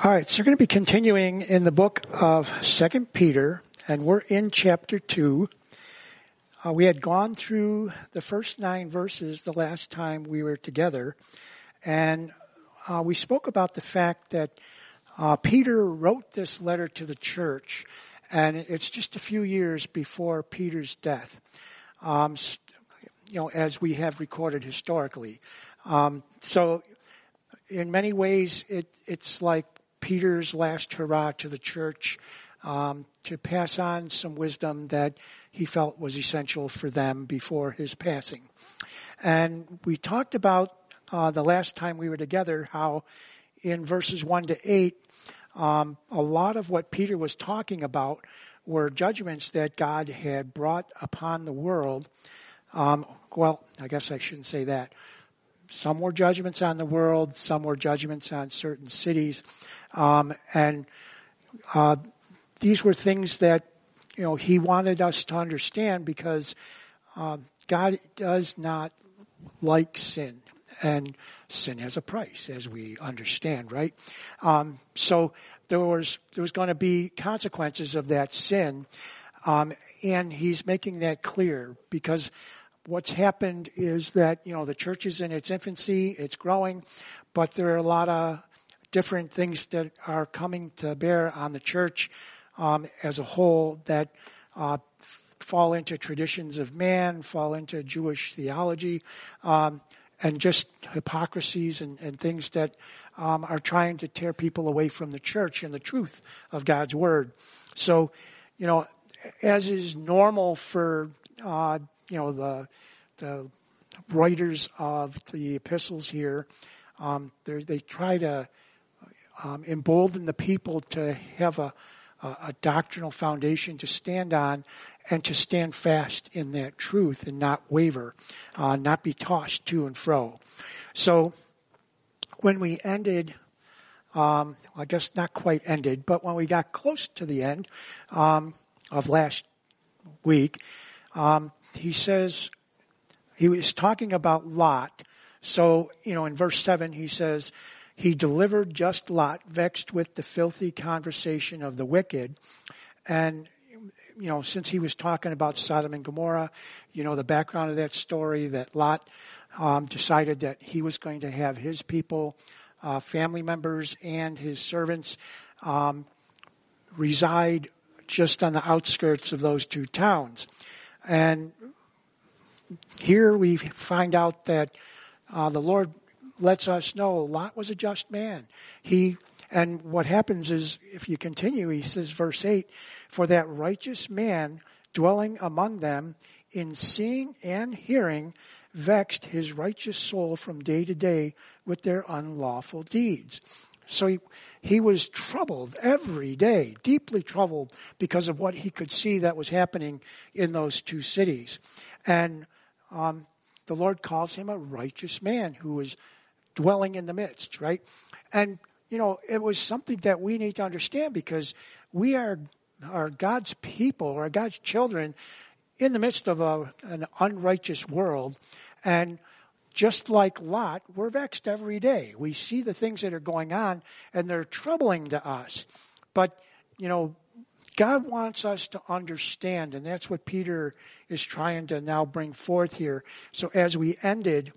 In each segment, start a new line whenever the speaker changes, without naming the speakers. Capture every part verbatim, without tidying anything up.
All right, so we're going to be continuing in the book of Second Peter, and we're in chapter two. Uh, we had gone through the first nine verses the last time we were together, and uh, we spoke about the fact that uh, Peter wrote this letter to the church, and it's just a few years before Peter's death, um, you know, as we have recorded historically. Um, so in many ways, it, it's like Peter's last hurrah to the church, um, to pass on some wisdom that he felt was essential for them before his passing. And we talked about uh, the last time we were together how in verses one to eight, um, a lot of what Peter was talking about were judgments that God had brought upon the world. Um, well, I guess I shouldn't say that. Some were judgments on the world, some were judgments on certain cities. Um, and uh, these were things that, you know, he wanted us to understand because uh, God does not like sin. And sin has a price, as we understand, right? Um, so there was there was going to be consequences of that sin. Um, and he's making that clear because what's happened is that, you know, the church is in its infancy, it's growing, but there are a lot of different things that are coming to bear on the church um, as a whole that uh, fall into traditions of man, fall into Jewish theology, um, and just hypocrisies and, and things that um, are trying to tear people away from the church and the truth of God's word. So, you know, as is normal for uh, you know, the the writers of the epistles here, um, they try to um, embolden the people to have a, a, a doctrinal foundation to stand on and to stand fast in that truth and not waver, uh, not be tossed to and fro. So when we ended, um, I guess not quite ended, but when we got close to the end um, of last week, um, he says, he was talking about Lot. So, you know, in verse seven, he says, he delivered just Lot, vexed with the filthy conversation of the wicked. And, you know, since he was talking about Sodom and Gomorrah, you know, the background of that story, that Lot um, decided that he was going to have his people, uh, family members, and his servants um, reside just on the outskirts of those two towns. And here we find out that uh, the Lord lets us know Lot was a just man. He and what happens is, if you continue, he says, verse eight, for that righteous man dwelling among them in seeing and hearing vexed his righteous soul from day to day with their unlawful deeds. So he, he was troubled every day, deeply troubled because of what he could see that was happening in those two cities. And um, the Lord calls him a righteous man who was dwelling in the midst, right? And, you know, it was something that we need to understand because we are, are God's people, or God's children in the midst of a, an unrighteous world. And just like Lot, we're vexed every day. We see the things that are going on, and they're troubling to us. But, you know, God wants us to understand, and that's what Peter is trying to now bring forth here. So as we ended,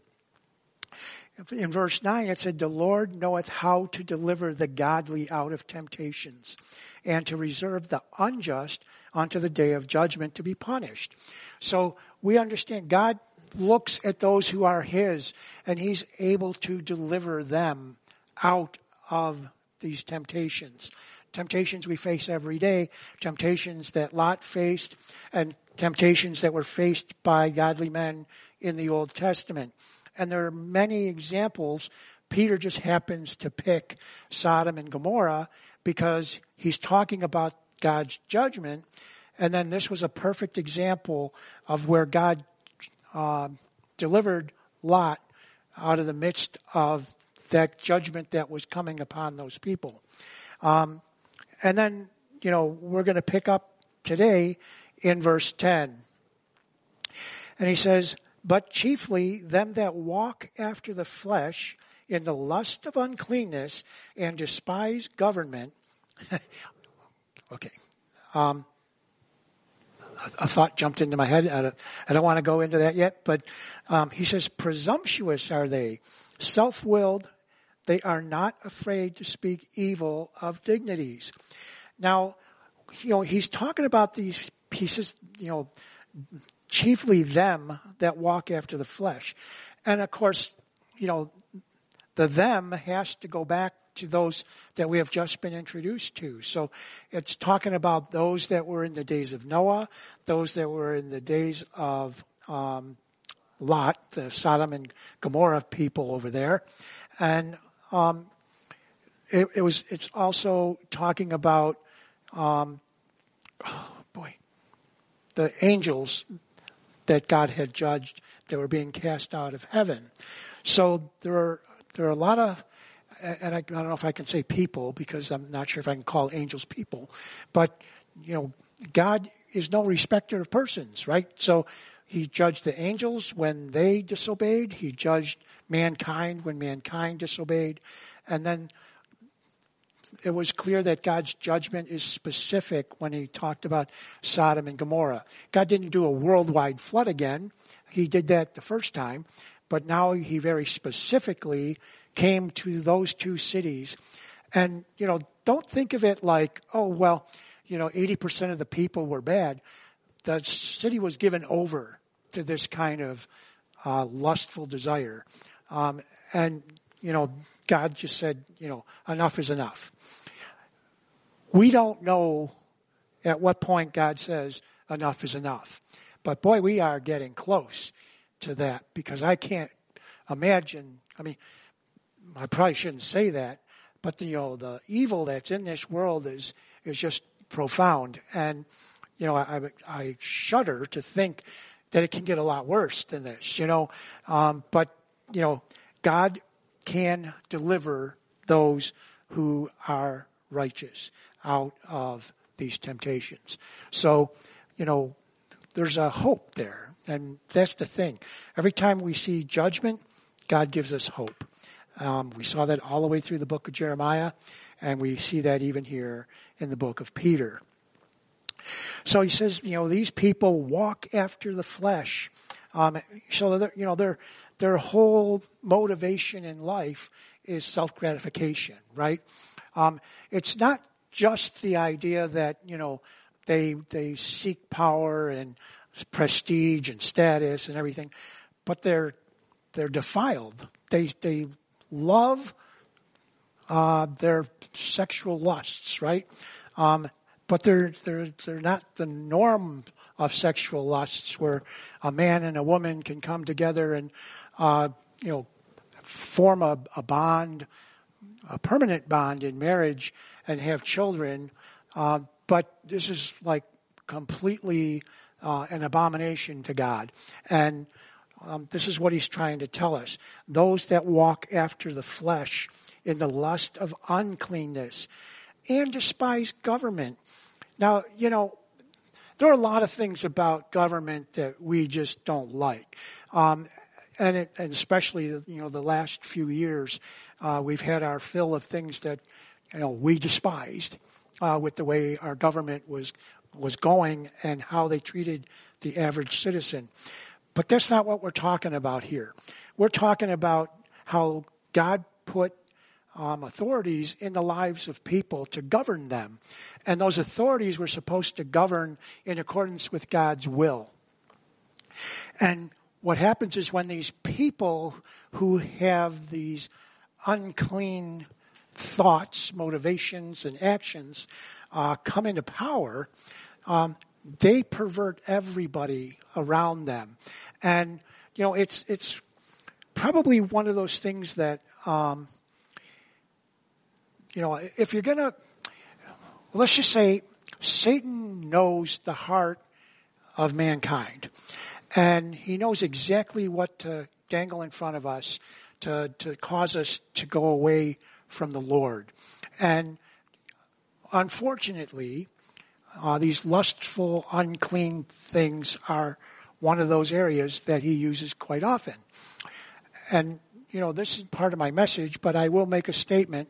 in verse nine, it said, the Lord knoweth how to deliver the godly out of temptations, and to reserve the unjust unto the day of judgment to be punished. So we understand God looks at those who are his, and he's able to deliver them out of these temptations. Temptations we face every day, temptations that Lot faced, and temptations that were faced by godly men in the Old Testament. And there are many examples. Peter just happens to pick Sodom and Gomorrah because he's talking about God's judgment. And then this was a perfect example of where God uh, delivered Lot out of the midst of that judgment that was coming upon those people. Um, and then, you know, we're going to pick up today in verse ten. And he says, but chiefly them that walk after the flesh in the lust of uncleanness and despise government. Okay. Um, a thought jumped into my head. I don't, I don't want to go into that yet, but um, he says, presumptuous are they, self-willed. They are not afraid to speak evil of dignities. Now, you know, he's talking about these pieces, you know, chiefly them that walk after the flesh. And of course, you know, the them has to go back to those that we have just been introduced to. So it's talking about those that were in the days of Noah, those that were in the days of um, Lot, the Sodom and Gomorrah people over there. And um, it, it was. It's also talking about, um, oh boy, the angels that God had judged that were being cast out of heaven. So there are there are a lot of, and I, I don't know if I can say people because I'm not sure if I can call angels people, but you know, God is no respecter of persons, right? So he judged the angels when they disobeyed. He judged mankind when mankind disobeyed. And then it was clear that God's judgment is specific when he talked about Sodom and Gomorrah. God didn't do a worldwide flood again. He did that the first time. But now he very specifically came to those two cities. And, you know, don't think of it like, oh, well, you know, eighty percent of the people were bad. The city was given over to this kind of uh, lustful desire. Um, and, you know, God just said, you know, enough is enough. We don't know at what point God says enough is enough. But boy, we are getting close to that because I can't imagine, I mean, I probably shouldn't say that, but the, you know, the evil that's in this world is, is just profound. And, you know, I, I shudder to think that it can get a lot worse than this, you know. Um, but, you know, God can deliver those who are righteous out of these temptations. So, you know, there's a hope there. And that's the thing. Every time we see judgment, God gives us hope. Um, we saw that all the way through the book of Jeremiah, and we see that even here in the book of Peter. So he says, you know, these people walk after the flesh. Um, so, you know, their their whole motivation in life is self-gratification, right? Um, it's not just the idea that, you know, they they seek power and prestige and status and everything, but they're they're defiled. They they love uh, their sexual lusts, right? Um, but they're they're they're not the norm of sexual lusts, where a man and a woman can come together and uh, you know form a, a bond, a permanent bond in marriage, and have children. Uh, but this is like completely uh, an abomination to God. And um, this is what he's trying to tell us. Those that walk after the flesh in the lust of uncleanness and despise government. Now, you know, there are a lot of things about government that we just don't like. Um, and, it, and especially, you know, the last few years, uh, we've had our fill of things that, you know, we despised uh, with the way our government was was going and how they treated the average citizen. But that's not what we're talking about here. We're talking about how God put um, authorities in the lives of people to govern them. And those authorities were supposed to govern in accordance with God's will. And what happens is when these people who have these unclean thoughts, motivations, and actions uh, come into power, um, they pervert everybody around them. And, you know, it's it's probably one of those things that, um, you know, if you're going to, let's just say Satan knows the heart of mankind. And he knows exactly what to dangle in front of us to, to cause us to go away from the Lord. And unfortunately, uh, these lustful, unclean things are one of those areas that he uses quite often. And, you know, this is part of my message, but I will make a statement.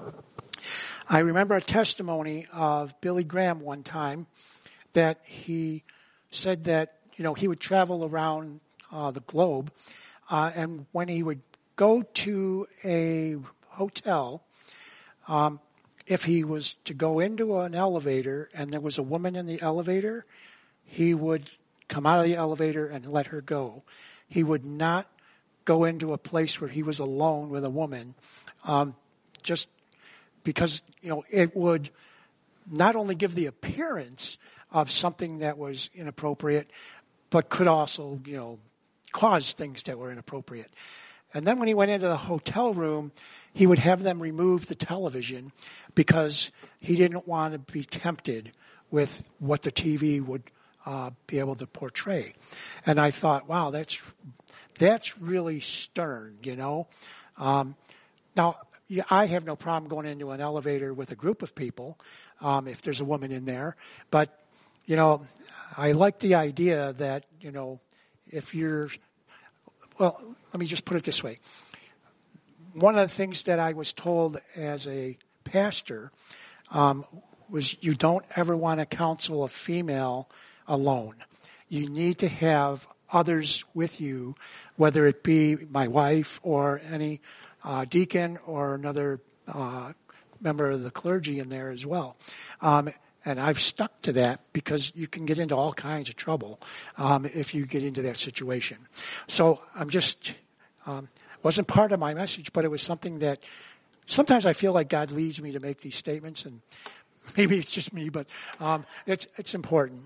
I remember a testimony of Billy Graham one time that he said that, you know, he would travel around uh, the globe, uh, and when he would go to a hotel, um, if he was to go into an elevator and there was a woman in the elevator, he would come out of the elevator and let her go. He would not go into a place where he was alone with a woman, um, just because, you know, it would not only give the appearance of something that was inappropriate, but could also, you know, cause things that were inappropriate. And then when he went into the hotel room, he would have them remove the television because he didn't want to be tempted with what the T V would uh, be able to portray. And I thought, wow, that's that's really stern, you know. Um, now, yeah, I have no problem going into an elevator with a group of people um, if there's a woman in there. But, you know, I like the idea that, you know, if you're, well, let me just put it this way. One of the things that I was told as a pastor um, was you don't ever want to counsel a female alone. You need to have others with you, whether it be my wife or any uh, deacon or another uh, member of the clergy in there as well. Um, and I've stuck to that because you can get into all kinds of trouble um, if you get into that situation. So I'm just, um, wasn't part of my message, but it was something that sometimes I feel like God leads me to make these statements, and maybe it's just me, but um, it's it's important.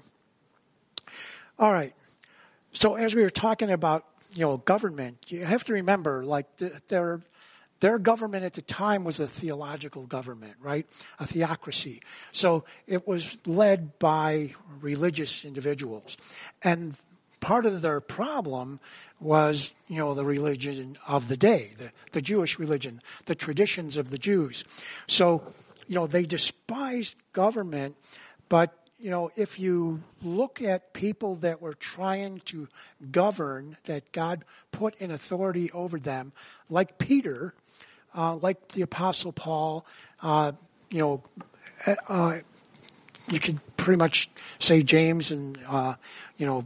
All right. So as we were talking about, you know, government, you have to remember, like, the, their their government at the time was a theological government, right? A theocracy. So it was led by religious individuals. And part of their problem was, you know, the religion of the day, the, the Jewish religion, the traditions of the Jews. So, you know, they despised government, but you know, if you look at people that were trying to govern, that God put in authority over them, like Peter, uh, like the Apostle Paul, uh, you know, uh, you could pretty much say James and, uh, you know,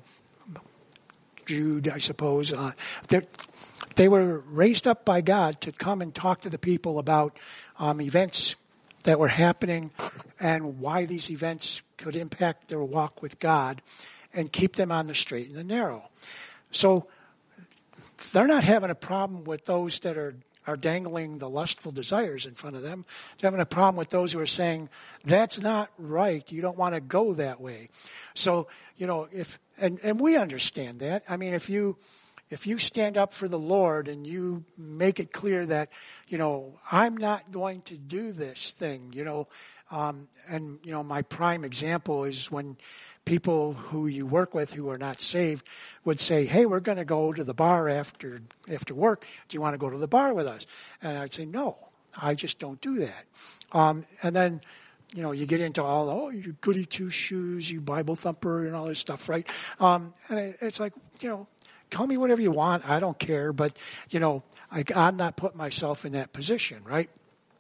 Jude, I suppose. Uh, they were raised up by God to come and talk to the people about um, events that were happening and why these events could impact their walk with God and keep them on the straight and the narrow. So they're not having a problem with those that are, are dangling the lustful desires in front of them. They're having a problem with those who are saying, that's not right. You don't want to go that way. So, you know, if, and, and we understand that. I mean, if you, If you stand up for the Lord and you make it clear that, you know, I'm not going to do this thing, you know, um, and, you know, my prime example is when people who you work with who are not saved would say, hey, we're going to go to the bar after, after work. Do you want to go to the bar with us? And I'd say, no, I just don't do that. Um, and then, you know, you get into all, oh, you goody two shoes, you Bible thumper and all this stuff, right? Um, and it, it's like, you know, call me whatever you want. I don't care. But, you know, I, I'm not putting myself in that position, right?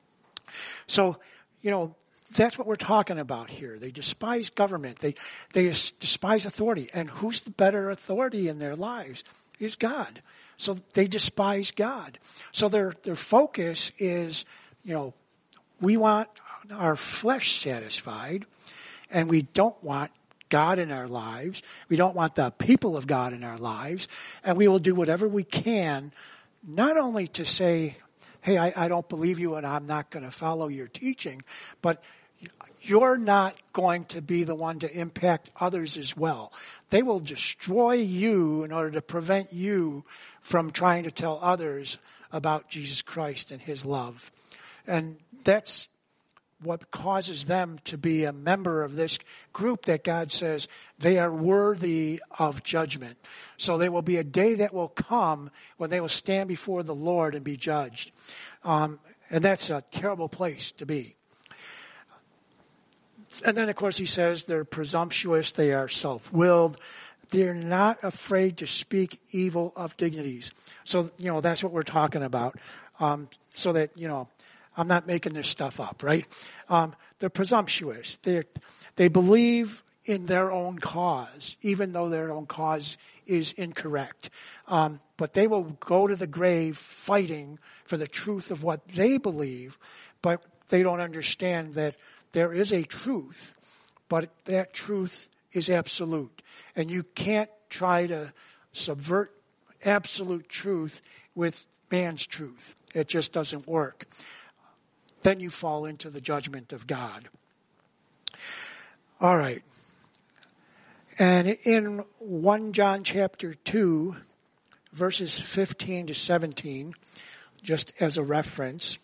So, you know, that's what we're talking about here. They despise government. They they despise authority. And who's the better authority in their lives? Is God. So they despise God. So their their focus is, you know, we want our flesh satisfied, and we don't want God in our lives. We don't want the people of God in our lives. And we will do whatever we can, not only to say, hey, I, I don't believe you and I'm not going to follow your teaching, but you're not going to be the one to impact others as well. They will destroy you in order to prevent you from trying to tell others about Jesus Christ and his love. And that's what causes them to be a member of this group that God says they are worthy of judgment. So there will be a day that will come when they will stand before the Lord and be judged. Um, and that's a terrible place to be. And then, of course, he says they're presumptuous, they are self-willed, they're not afraid to speak evil of dignities. So, you know, that's what we're talking about. Um, so that, you know, I'm not making this stuff up, right? Um, they're presumptuous. They they believe in their own cause, even though their own cause is incorrect. Um, but they will go to the grave fighting for the truth of what they believe, but they don't understand that there is a truth, but that truth is absolute. And you can't try to subvert absolute truth with man's truth. It just doesn't work. Then you fall into the judgment of God. All right. And in First John chapter two, verses fifteen to seventeen, just as a reference,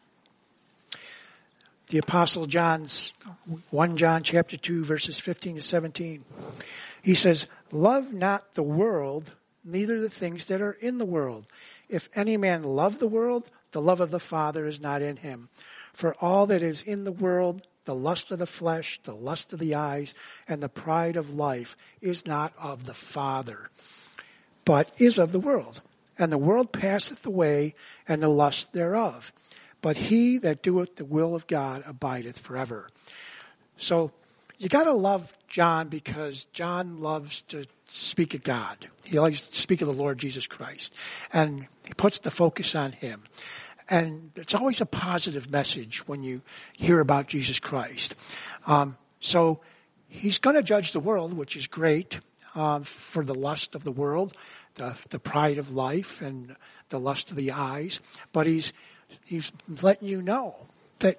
the Apostle John's, First John chapter two, verses fifteen to seventeen, he says, "Love not the world, neither the things that are in the world. If any man love the world, the love of the Father is not in him. For all that is in the world, the lust of the flesh, the lust of the eyes, and the pride of life is not of the Father, but is of the world. And the world passeth away, and the lust thereof. But he that doeth the will of God abideth forever." So you got to love John because John loves to speak of God. He likes to speak of the Lord Jesus Christ. And he puts the focus on him. And it's always a positive message when you hear about Jesus Christ. Um, so he's going to judge the world, which is great, um, for the lust of the world, the, the pride of life, and the lust of the eyes. But he's he's letting you know that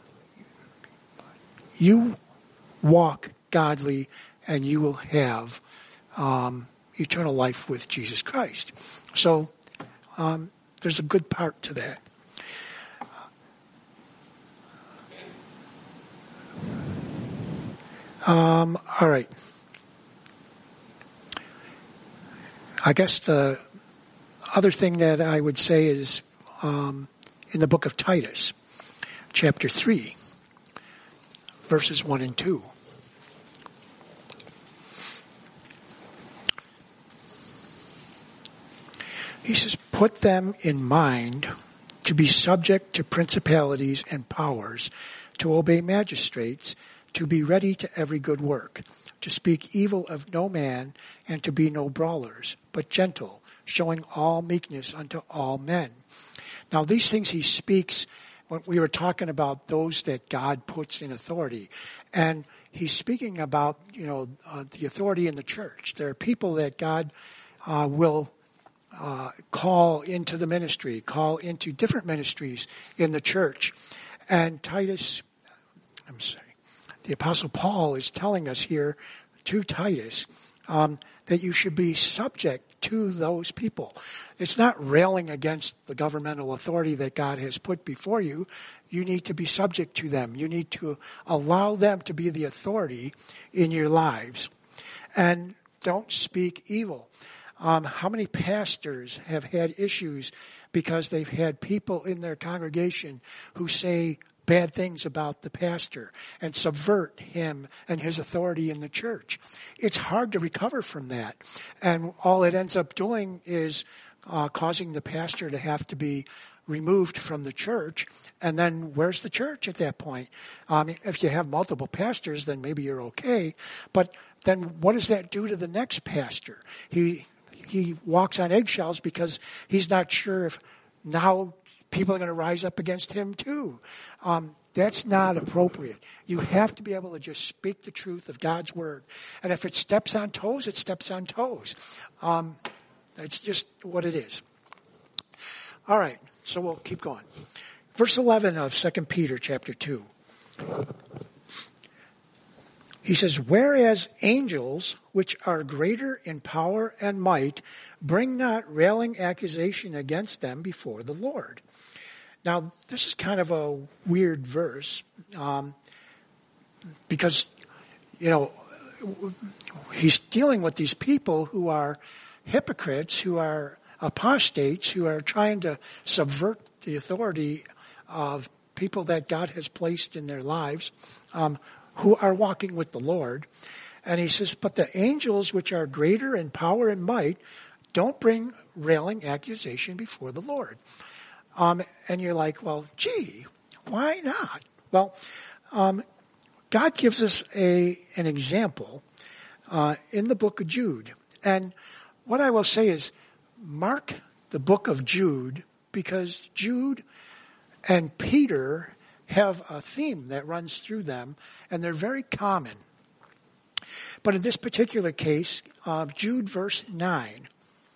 you walk godly and you will have um, eternal life with Jesus Christ. So um, there's a good part to that. Um, all right. I guess the other thing that I would say is um, in the book of Titus, chapter three, verses one and two. He says, "Put them in mind to be subject to principalities and powers, to obey magistrates, to be ready to every good work, to speak evil of no man, and to be no brawlers, but gentle, showing all meekness unto all men." Now these things he speaks when we were talking about those that God puts in authority. And he's speaking about, you know, uh, the authority in the church. There are people that God uh, will uh, call into the ministry, call into different ministries in the church. And Titus, I'm sorry, the Apostle Paul is telling us here to Titus um, that you should be subject to those people. It's not railing against the governmental authority that God has put before you. You need to be subject to them. You need to allow them to be the authority in your lives. And don't speak evil. Um, how many pastors have had issues because they've had people in their congregation who say bad things about the pastor and subvert him and his authority in the church? It's hard to recover from that. And all it ends up doing is uh, causing the pastor to have to be removed from the church. And then where's the church at that point? Um, if you have multiple pastors, then maybe you're okay. But then what does that do to the next pastor? He he walks on eggshells because he's not sure if now people are going to rise up against him too. Um, that's not appropriate. You have to be able to just speak the truth of God's word. And if it steps on toes, it steps on toes. Um, that's just what it is. All right, so we'll keep going. Verse eleven of Second Peter chapter two. He says, "Whereas angels, which are greater in power and might, bring not railing accusation against them before the Lord." Now, this is kind of a weird verse, um, because, you know, he's dealing with these people who are hypocrites, who are apostates, who are trying to subvert the authority of people that God has placed in their lives, um, who are walking with the Lord. And he says, but the angels which are greater in power and might don't bring railing accusation before the Lord. Um, and you're like, well, gee, why not? Well, um, God gives us a an example uh, in the book of Jude. And what I will say is, mark the book of Jude, because Jude and Peter have a theme that runs through them, and they're very common. But in this particular case, uh, Jude verse nine,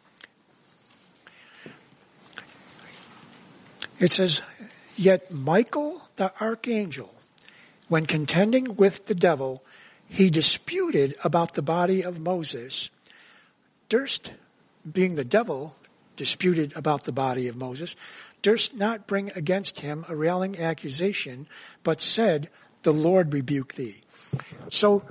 it says, yet Michael the archangel, when contending with the devil, he disputed about the body of Moses. Durst, being the devil, disputed about the body of Moses, durst not bring against him a railing accusation, but said, the Lord rebuke thee. So,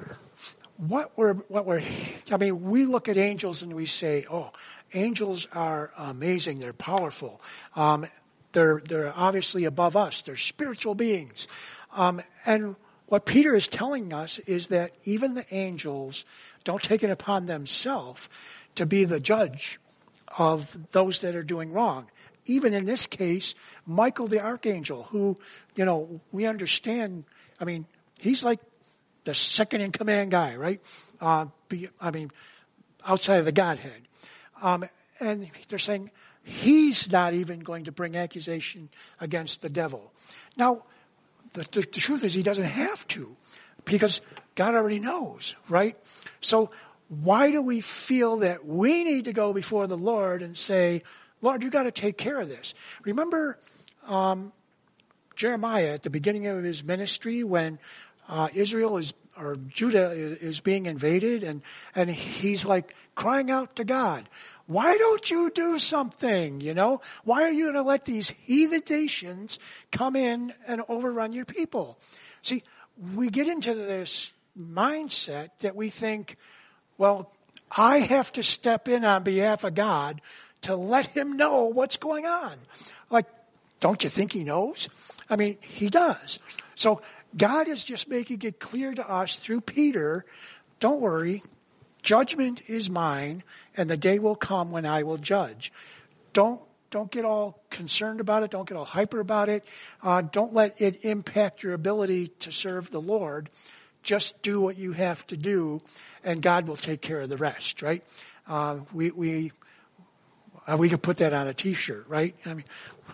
what we're, what we're, I mean, we look at angels and we say, oh, angels are amazing, they're powerful. Um, they're, they're obviously above us, they're spiritual beings. Um, and what Peter is telling us is that even the angels don't take it upon themselves to be the judge of those that are doing wrong. Even in this case, Michael the archangel, who, you know, we understand, I mean, he's like the second in command guy, right? Uh, be, I mean, outside of the Godhead. Um, and they're saying he's not even going to bring accusation against the devil. Now, the, the, the truth is he doesn't have to, because God already knows, right? So why do we feel that we need to go before the Lord and say, Lord, you got to take care of this? Remember um, Jeremiah at the beginning of his ministry when uh, Israel is, or Judah is being invaded, and, and he's like crying out to God, why don't you do something, you know? Why are you going to let these heathen nations come in and overrun your people? See, we get into this mindset that we think, well, I have to step in on behalf of God to let him know what's going on. Like, don't you think he knows? I mean, he does. So God is just making it clear to us through Peter, don't worry, judgment is mine, and the day will come when I will judge. Don't don't get all concerned about it. Don't get all hyper about it. Uh, don't let it impact your ability to serve the Lord. Just do what you have to do, and God will take care of the rest, right? Uh, we we uh, we could put that on a T-shirt, right? I mean,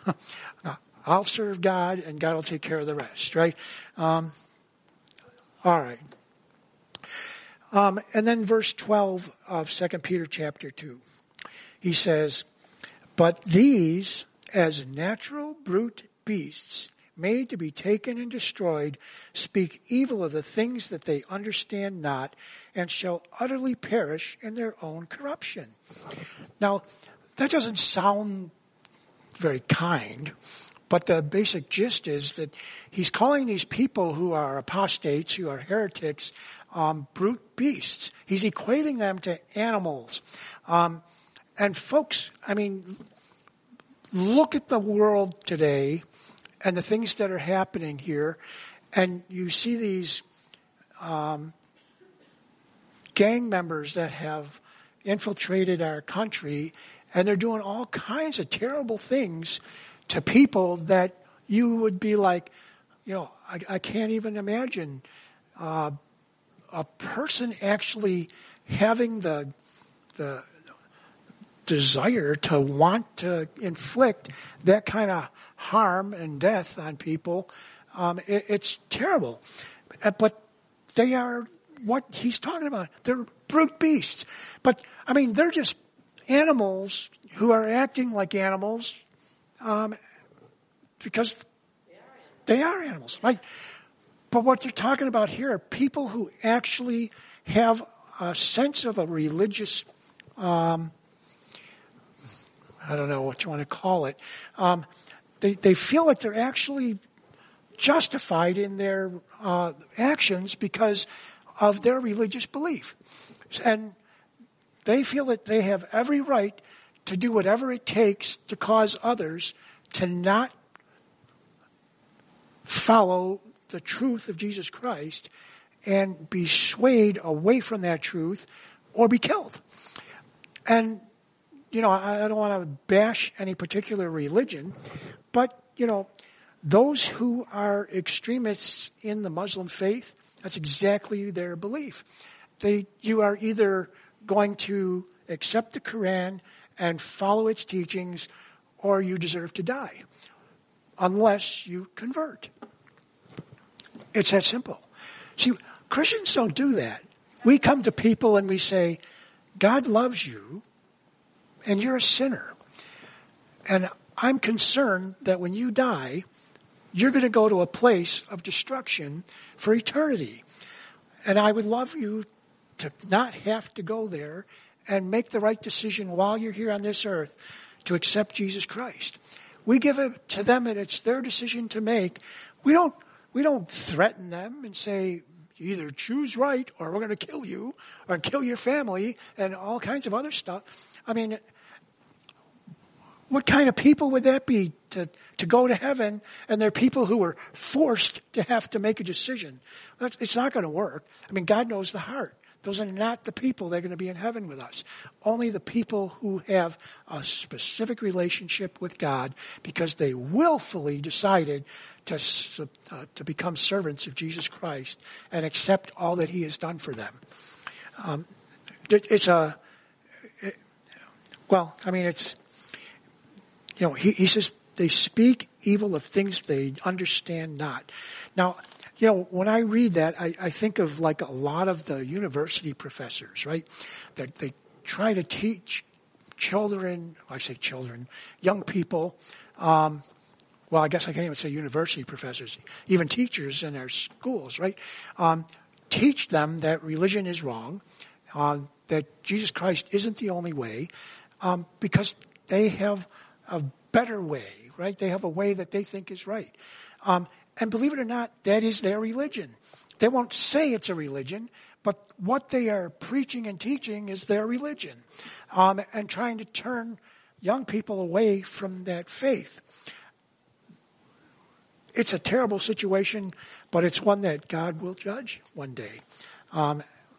I'll serve God, and God will take care of the rest, right? Um, all right. Um, and then verse twelve of Second Peter chapter two, he says, but these, as natural brute beasts, made to be taken and destroyed, speak evil of the things that they understand not, and shall utterly perish in their own corruption. Now, that doesn't sound very kind, but the basic gist is that he's calling these people who are apostates, who are heretics, um, brute beasts. He's equating them to animals. Um, and folks, I mean, look at the world today and the things that are happening here, and you see these um, gang members that have infiltrated our country, and they're doing all kinds of terrible things to people that you would be like, you know, I, I can't even imagine uh, a person actually having the the desire to want to inflict that kind of harm and death on people. Um, it, it's terrible. But they are what he's talking about. They're brute beasts. But, I mean, they're just animals who are acting like animals um, because they are animals, right? But what they're talking about here are people who actually have a sense of a religious um I don't know what you want to call it. Um, they, they feel like they're actually justified in their uh, actions because of their religious belief. And they feel that they have every right to do whatever it takes to cause others to not follow the truth of Jesus Christ and be swayed away from that truth or be killed. And, you know, I, I don't want to bash any particular religion, but, you know, those who are extremists in the Muslim faith, that's exactly their belief. They, you are either going to accept the Quran and follow its teachings, or you deserve to die, unless you convert. It's that simple. See, Christians don't do that. We come to people and we say, God loves you, and you're a sinner. And I'm concerned that when you die, you're going to go to a place of destruction for eternity. And I would love you to not have to go there and make the right decision while you're here on this earth to accept Jesus Christ. We give it to them, and it's their decision to make. We don't, we don't threaten them and say, you either choose right or we're going to kill you or kill your family and all kinds of other stuff. I mean, what kind of people would that be to, to go to heaven, and they're people who were forced to have to make a decision? That's, it's not going to work. I mean, God knows the heart. Those are not the people that are going to be in heaven with us. Only the people who have a specific relationship with God because they willfully decided to uh, to become servants of Jesus Christ and accept all that He has done for them. Um, it's a, it, well, I mean, it's, you know, he, he says they speak evil of things they understand not. Now, you know, when I read that, I, I think of like a lot of the university professors, right? That they try to teach children, I say children, young people, um, well, I guess I can't even say university professors, even teachers in our schools, right? Um, teach them that religion is wrong, uh, that Jesus Christ isn't the only way, um, because they have a better way, right? They have a way that they think is right. Um, And believe it or not, that is their religion. They won't say it's a religion, but what they are preaching and teaching is their religion, um, and trying to turn young people away from that faith. It's a terrible situation, but it's one that God will judge one day. Um,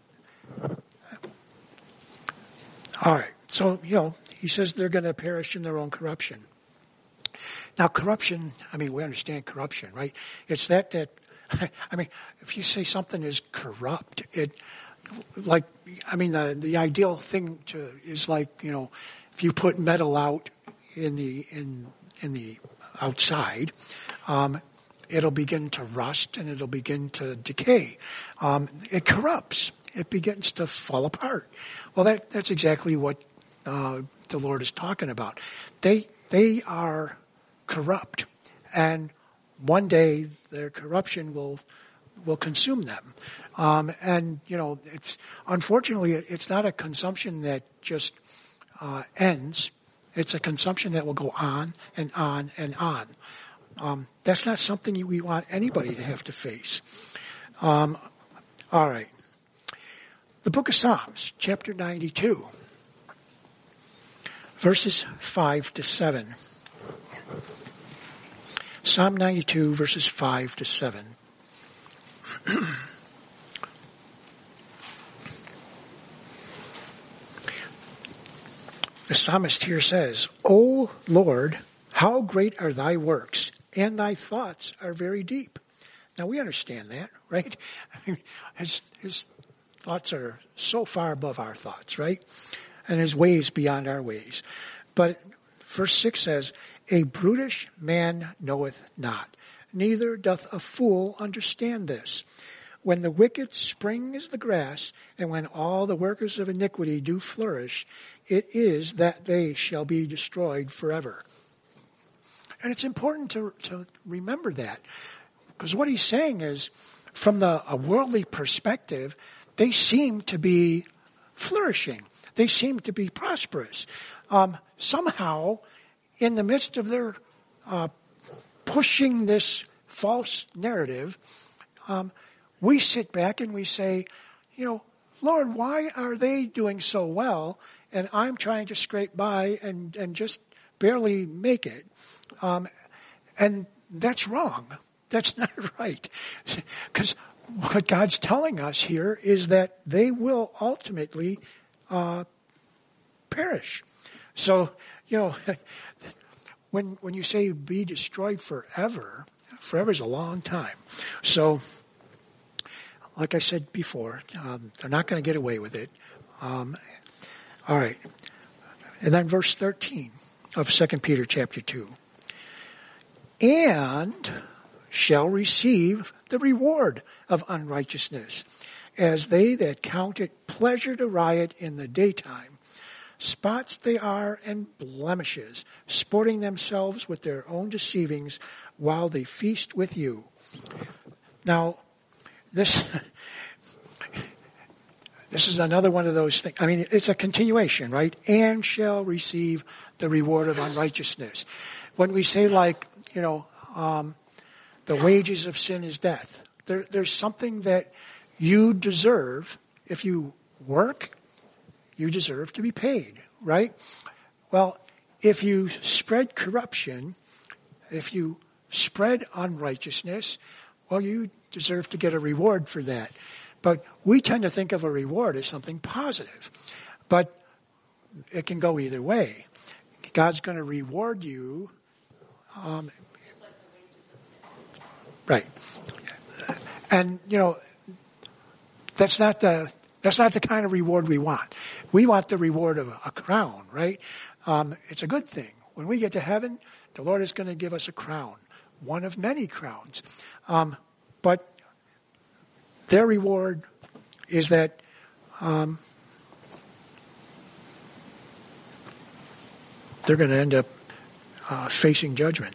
all right, so, you know, he says they're going to perish in their own corruption. Now, corruption, I mean, we understand corruption, right? It's that, that, I mean, if you say something is corrupt, it, like, I mean, the, the ideal thing to, is like, you know, if you put metal out in the, in, in the outside, um, it'll begin to rust and it'll begin to decay. Um, it corrupts. It begins to fall apart. Well, that, that's exactly what, uh, the Lord is talking about. They, they are corrupt, and one day their corruption will will consume them. Um, and you know, it's unfortunately it's not a consumption that just uh, ends. It's a consumption that will go on and on and on. Um, that's not something we want anybody to have to face. Um, all right, the Book of Psalms, chapter ninety-two, verses five to seven. Psalm ninety-two, verses five to seven. The psalmist here says, O Lord, how great are thy works, and thy thoughts are very deep. Now we understand that, right? I mean, his, his thoughts are so far above our thoughts, right? And his ways beyond our ways. But verse six says, a brutish man knoweth not, neither doth a fool understand this. When the wicked spring as the grass, and when all the workers of iniquity do flourish, it is that they shall be destroyed forever. And it's important to, to remember that, because what he's saying is, from the a worldly perspective, they seem to be flourishing. They seem to be prosperous. Um, somehow, in the midst of their uh, pushing this false narrative, um, we sit back and we say, you know, Lord, why are they doing so well and I'm trying to scrape by and, and just barely make it? Um, and that's wrong. That's not right. Because what God's telling us here is that they will ultimately uh, perish. So, you know, when when you say be destroyed forever, forever is a long time. So, like I said before, um, they're not going to get away with it. Um, all right. And then verse thirteen of Second Peter chapter two. And shall receive the reward of unrighteousness, as they that count it pleasure to riot in the daytime. Spots they are and blemishes, sporting themselves with their own deceivings while they feast with you. Now, this this is another one of those things. I mean, it's a continuation, right? And shall receive the reward of unrighteousness. When we say, like, you know, um, the wages of sin is death, there, there's something that you deserve. If you work, you deserve to be paid, right? Well, if you spread corruption, if you spread unrighteousness, well, you deserve to get a reward for that. But we tend to think of a reward as something positive. But it can go either way. God's going to reward you. Um, right. And, you know, that's not the that's not the kind of reward we want. We want the reward of a, a crown, right? Um, it's a good thing. When we get to heaven, the Lord is going to give us a crown, one of many crowns. Um, but their reward is that um, they're going to end up uh, facing judgment.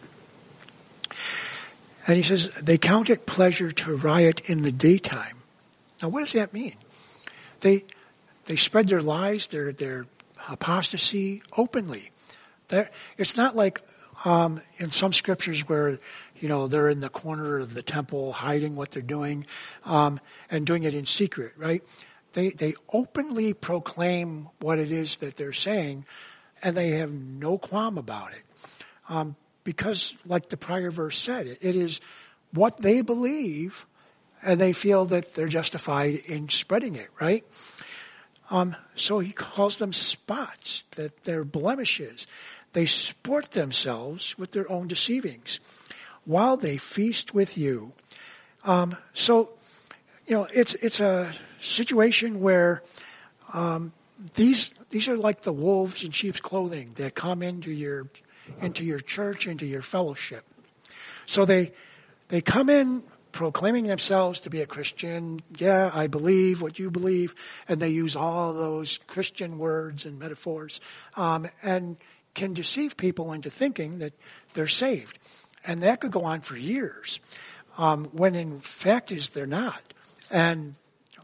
And he says, they count it pleasure to riot in the daytime. Now, what does that mean? They they spread their lies, their their apostasy openly. They're, it's not like um, in some scriptures where, you know, they're in the corner of the temple hiding what they're doing um, and doing it in secret, right? They they openly proclaim what it is that they're saying, and they have no qualm about it. Um, because, like the prior verse said, it, it is what they believe, and they feel that they're justified in spreading it, right? Um, so he calls them spots, that they're blemishes. They sport themselves with their own deceivings while they feast with you. Um, so, you know, it's it's a situation where um, these these are like the wolves in sheep's clothing that come into your into your church, into your fellowship. So they they come in proclaiming themselves to be a Christian. Yeah, I believe what you believe, and they use all those Christian words and metaphors, um, and can deceive people into thinking that they're saved. And that could go on for years, um, when in fact is they're not. And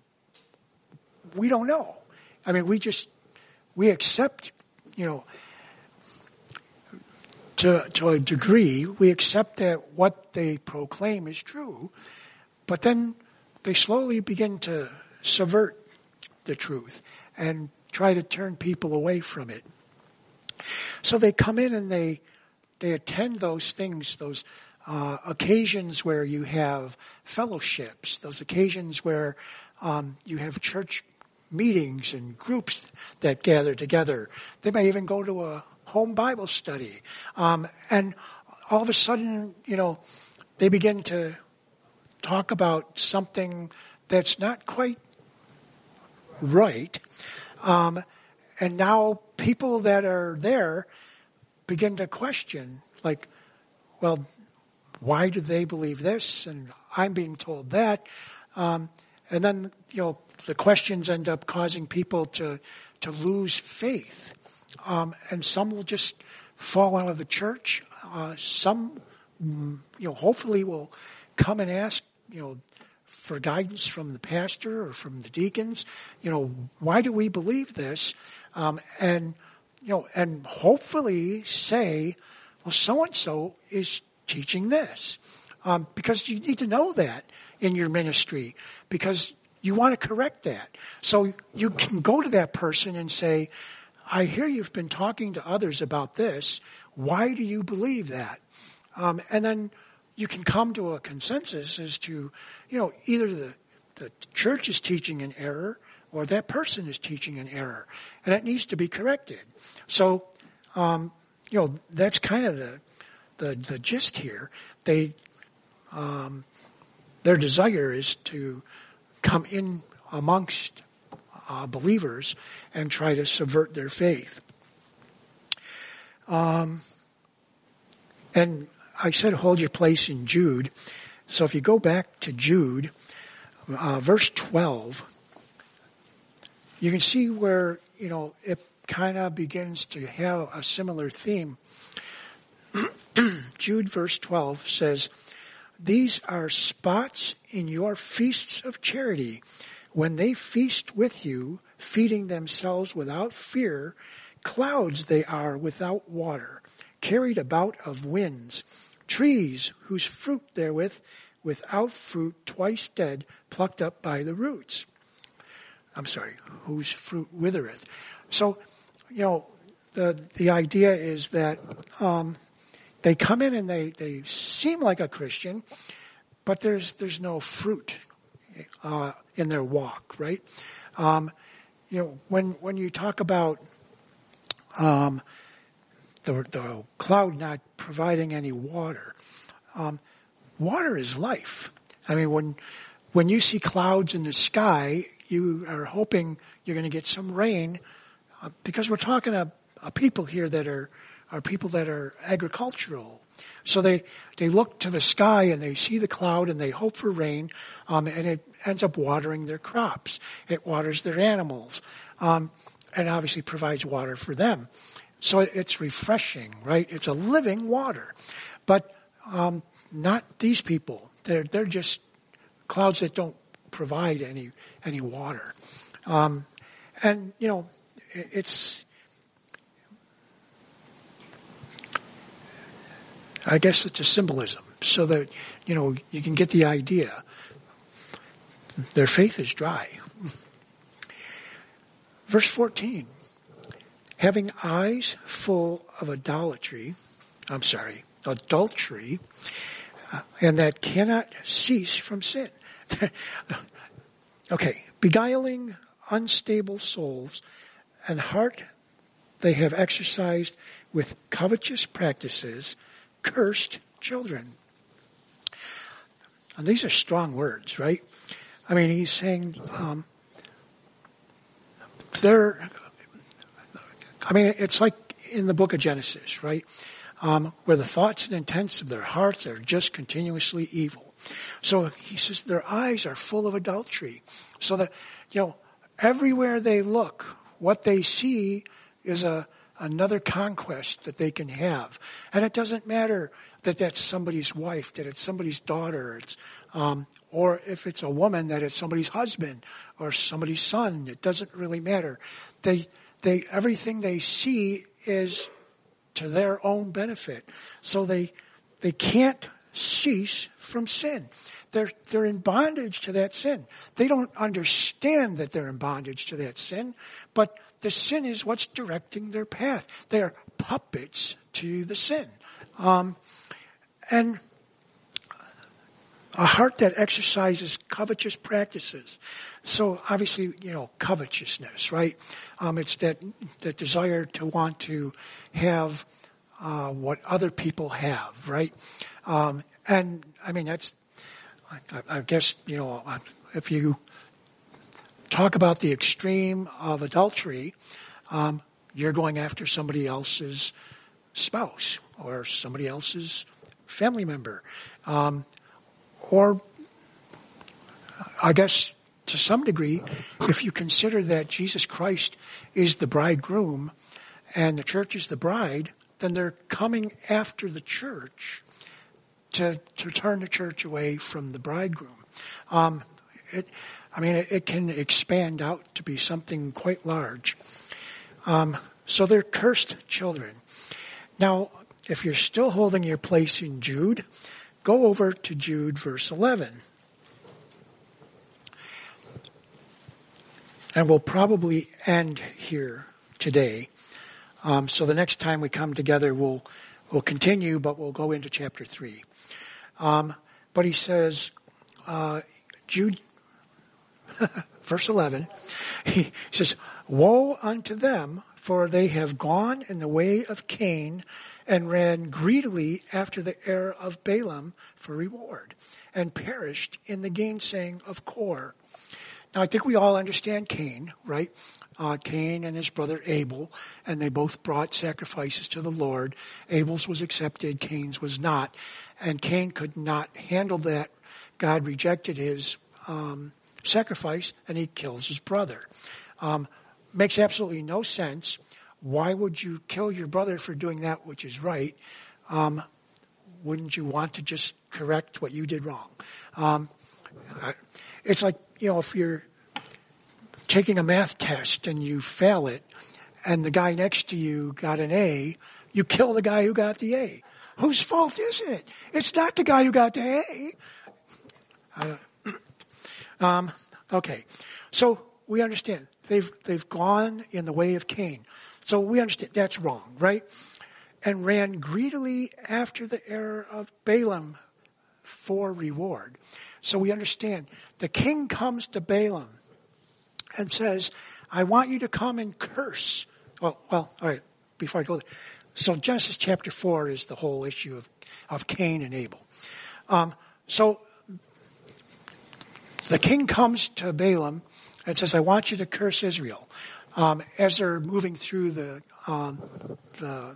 we don't know. I mean, we just, we accept, you know, to, to a degree, we accept that what they proclaim is true, but then they slowly begin to subvert the truth and try to turn people away from it. So they come in and they they attend those things, those uh, occasions where you have fellowships, those occasions where um, you have church meetings and groups that gather together. They may even go to a home Bible study. Um, and all of a sudden, you know, they begin to talk about something that's not quite right. Um, and now people that are there begin to question, like, well, why do they believe this? And I'm being told that. Um, and then, you know, the questions end up causing people to, to lose faith. Um, and some will just fall out of the church. Uh, some, you know, hopefully will come and ask, you know, for guidance from the pastor or from the deacons. You know, why do we believe this? Um, and, you know, and hopefully say, well, so-and-so is teaching this. Um, because you need to know that in your ministry, because you want to correct that. So you can go to that person and say, I hear you've been talking to others about this. Why do you believe that? Um, and then you can come to a consensus as to, you know, either the, the church is teaching in error or that person is teaching in error, and it needs to be corrected. So, um, you know, that's kind of the the, the gist here. They, um, their desire is to come in amongst uh, believers and try to subvert their faith. Um, and I said hold your place in Jude. So if you go back to Jude, uh, verse twelve, you can see where, you know, it kind of begins to have a similar theme. Jude verse twelve says, "These are spots in your feasts of charity, when they feast with you, feeding themselves without fear. Clouds they are without water, carried about of winds, trees whose fruit therewith without fruit, twice dead, plucked up by the roots." I'm sorry, whose fruit withereth. So, you know, the the idea is that um, they come in and they, they seem like a Christian, but there's there's no fruit uh, in their walk, right? Um, you know, when when you talk about um, the the cloud not providing any water, um, water is life. I mean, when when you see clouds in the sky, you are hoping you're going to get some rain, uh, because we're talking a, a people here that are are people that are agricultural. So they they look to the sky and they see the cloud and they hope for rain, um, and it ends up watering their crops. It waters their animals, um, and obviously provides water for them. So it, it's refreshing, right? It's a living water, but um, not these people. They're they're just clouds that don't provide any any water, um, and you know it, it's. I guess it's a symbolism, so that you know you can get the idea. Their faith is dry. Verse fourteen, having eyes full of idolatry, I'm sorry, adultery, uh, and that cannot cease from sin. Okay, beguiling unstable souls, and heart they have exercised with covetous practices, cursed children. And these are strong words, right? I mean, he's saying um, they're, I mean, it's like in the book of Genesis, right? Um, where the thoughts and intents of their hearts are just continuously evil. So he says their eyes are full of adultery. So that, you know, everywhere they look, what they see is a another conquest that they can have. And it doesn't matter that that's somebody's wife, that it's somebody's daughter, it's, um, or if it's a woman, that it's somebody's husband or somebody's son. It doesn't really matter. They, they, everything they see is to their own benefit. So they, they can't cease from sin. They're, they're in bondage to that sin. They don't understand that they're in bondage to that sin, but the sin is what's directing their path. They're puppets to the sin. Um, and a heart that exercises covetous practices. So obviously, you know, covetousness, right? Um, it's that, that desire to want to have uh, what other people have, right? Um, and I mean, that's, I, I guess, you know, if you talk about the extreme of adultery, um, you're going after somebody else's spouse or somebody else's family member. Um, or I guess to some degree, if you consider that Jesus Christ is the bridegroom and the church is the bride, then they're coming after the church to, to turn the church away from the bridegroom. Um, it, I mean, it, it can expand out to be something quite large. Um, so they're cursed children. Now, if you're still holding your place in Jude, go over to Jude verse eleven. And we'll probably end here today. Um, so the next time we come together, we'll we'll continue, but we'll go into chapter three. Um, but he says, uh, Jude, verse eleven, he says, woe unto them, for they have gone in the way of Cain and ran greedily after the heir of Balaam for reward and perished in the gainsaying of Kor. Now, I think we all understand Cain, right? Uh, Cain and his brother Abel, and they both brought sacrifices to the Lord. Abel's was accepted, Cain's was not. And Cain could not handle that. God rejected his um, sacrifice, and he kills his brother. Um, makes absolutely no sense. Why would you kill your brother for doing that which is right? Um, wouldn't you want to just correct what you did wrong? Um, it's like, you know, if you're taking a math test and you fail it, and the guy next to you got an A, you kill the guy who got the A. Whose fault is it? It's not the guy who got the A. Uh, um, okay, so we understand they've they've gone in the way of Cain. So we understand that's wrong, right? And ran greedily after the heir of Balaam for reward. So we understand the king comes to Balaam and says, I want you to come and curse. Well, well, all right, before I go there. So Genesis chapter four is the whole issue of, of Cain and Abel. Um, so the king comes to Balaam and says, I want you to curse Israel. Um, as they're moving through the, um, the,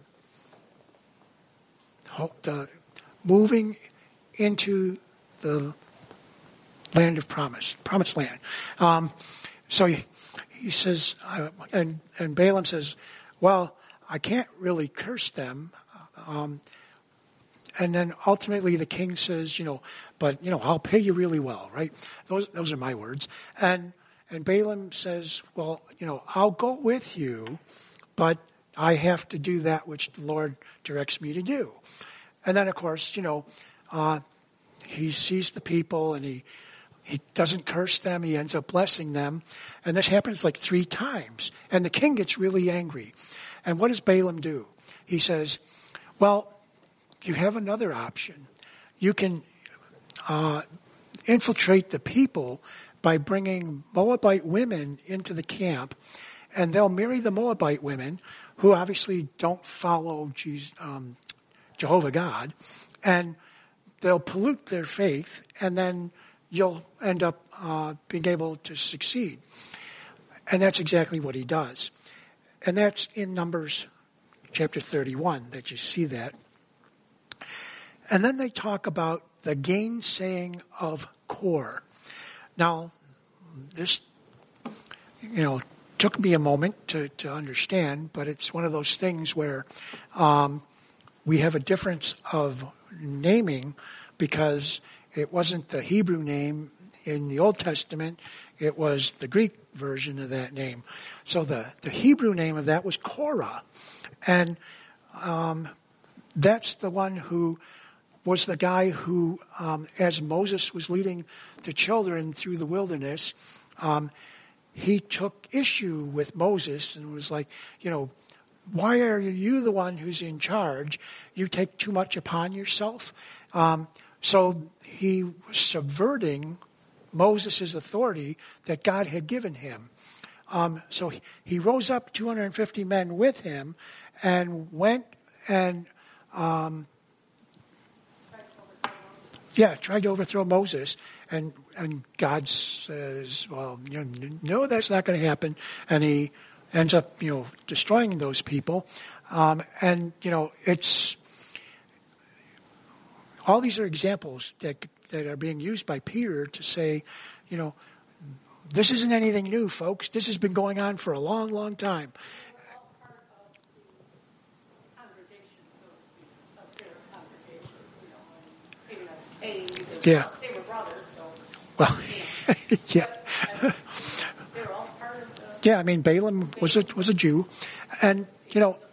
the, moving into the land of promise, promised land. Um, so he, he says, uh, and, and Balaam says, well, I can't really curse them. Um, and then ultimately the king says, you know, but, you know, I'll pay you really well, right? Those, those are my words. And, and Balaam says, well, you know, I'll go with you, but I have to do that which the Lord directs me to do. And then, of course, you know, uh, he sees the people and he, he doesn't curse them. He ends up blessing them. And this happens like three times. And the king gets really angry. And what does Balaam do? He says, well, you have another option. You can uh, infiltrate the people by bringing Moabite women into the camp, and they'll marry the Moabite women, who obviously don't follow Jesus, um, Jehovah God, and they'll pollute their faith, and then you'll end up uh, being able to succeed. And that's exactly what he does. And that's in Numbers chapter thirty-one that you see that. And then they talk about the gainsaying of Kor. Now, this, you know, took me a moment to, to understand, but it's one of those things where um, we have a difference of naming because it wasn't the Hebrew name in the Old Testament, it was the Greek version of that name. So the, the Hebrew name of that was Korah. And um, that's the one who was the guy who, um, as Moses was leading the children through the wilderness, um, he took issue with Moses and was like, you know, why are you the one who's in charge? You take too much upon yourself. Um, so he was subverting Moses' authority that God had given him. Um, so he, he rose up two hundred fifty men with him and went and um, Yeah, tried to overthrow Moses, and and God says, well, you know, no, that's not going to happen, and he ends up, you know, destroying those people, um, and you know, it's all these are examples that that are being used by Peter to say, you know, this isn't anything new, folks. This has been going on for a long, long time. Yeah.
They were brothers, so.
Well, yeah.
They were all part of the.
Yeah, I mean, Balaam was a was a Jew, and you know,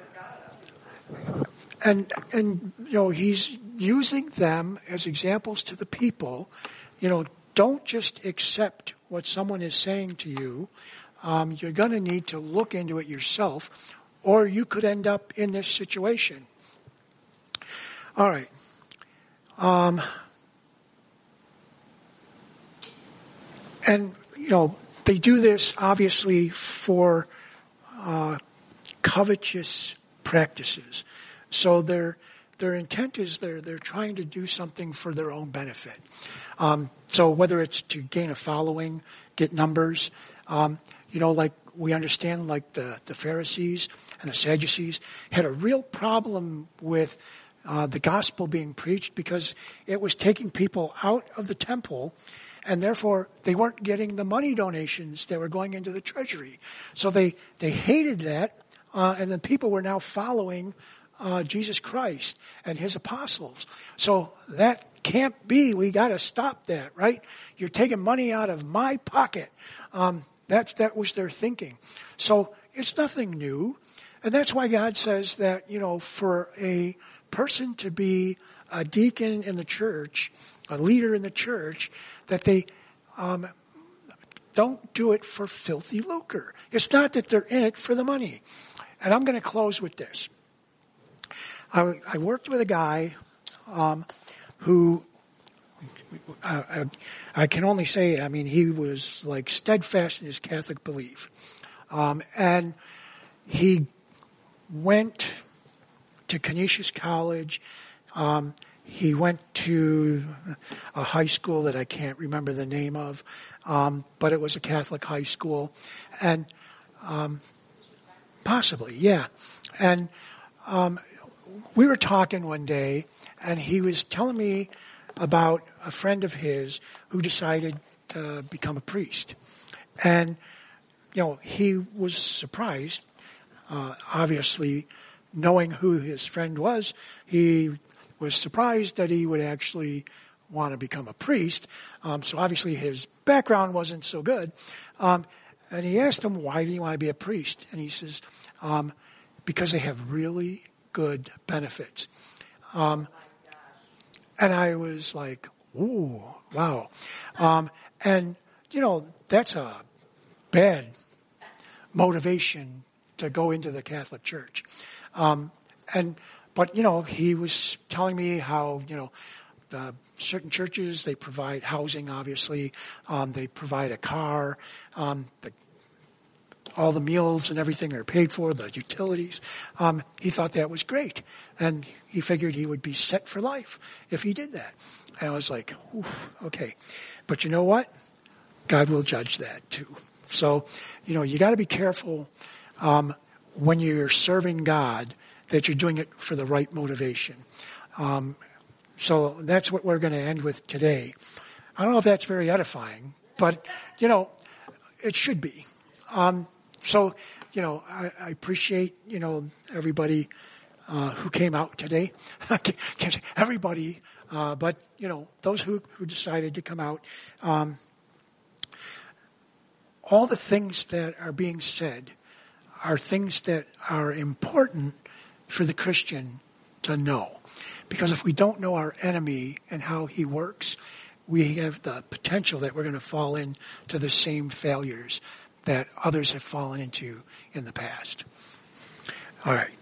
and and you know, he's using them as examples to the people. You know, don't just accept what someone is saying to you. Um, you're going to need to look into it yourself, or you could end up in this situation. All right. Um, and, you know, they do this obviously for uh, covetous practices. So their their intent is they're they're trying to do something for their own benefit. Um, so whether it's to gain a following, get numbers, um, you know, like we understand, like the the Pharisees and the Sadducees had a real problem with uh, the gospel being preached because it was taking people out of the temple. And therefore, they weren't getting the money donations that were going into the treasury. So they, they hated that, uh, and then people were now following uh, Jesus Christ and his apostles. So that can't be. We got to stop that, right? You're taking money out of my pocket. Um, that that was their thinking. So it's nothing new, and that's why God says that, you know, for a person to be a deacon in the church, a leader in the church, that they um, don't do it for filthy lucre. It's not that they're in it for the money. And I'm going to close with this. I, I worked with a guy um, who, I, I, I can only say, I mean, he was like steadfast in his Catholic belief. Um, and he went to Canisius College. Um, He went to a high school that I can't remember the name of, um, but it was a Catholic high school, and um, possibly, yeah. And um, we were talking one day, and he was telling me about a friend of his who decided to become a priest, and you know he was surprised, uh, obviously, knowing who his friend was. He was surprised that he would actually want to become a priest. Um, so obviously his background wasn't so good. Um, and he asked him, why do you want to be a priest? And he says, um, because they have really good benefits. Um, and I was like, ooh, wow. Um, and, you know, that's a bad motivation to go into the Catholic Church. Um, and But, you know, he was telling me how, you know, the certain churches, they provide housing, obviously. Um, they provide a car. Um, the, all the meals and everything are paid for, the utilities. Um, he thought that was great. And he figured he would be set for life if he did that. And I was like, oof, okay. But you know what? God will judge that too. So, you know, you got to be careful um, when you're serving God that you're doing it for the right motivation. Um, so that's what we're going to end with today. I don't know if that's very edifying, but, you know, it should be. Um, so, you know, I, I appreciate, you know, everybody uh, who came out today. Can't say everybody, uh, but, you know, those who, who decided to come out. Um, all the things that are being said are things that are important for the Christian to know. Because if we don't know our enemy and how he works, we have the potential that we're going to fall into the same failures that others have fallen into in the past. All right.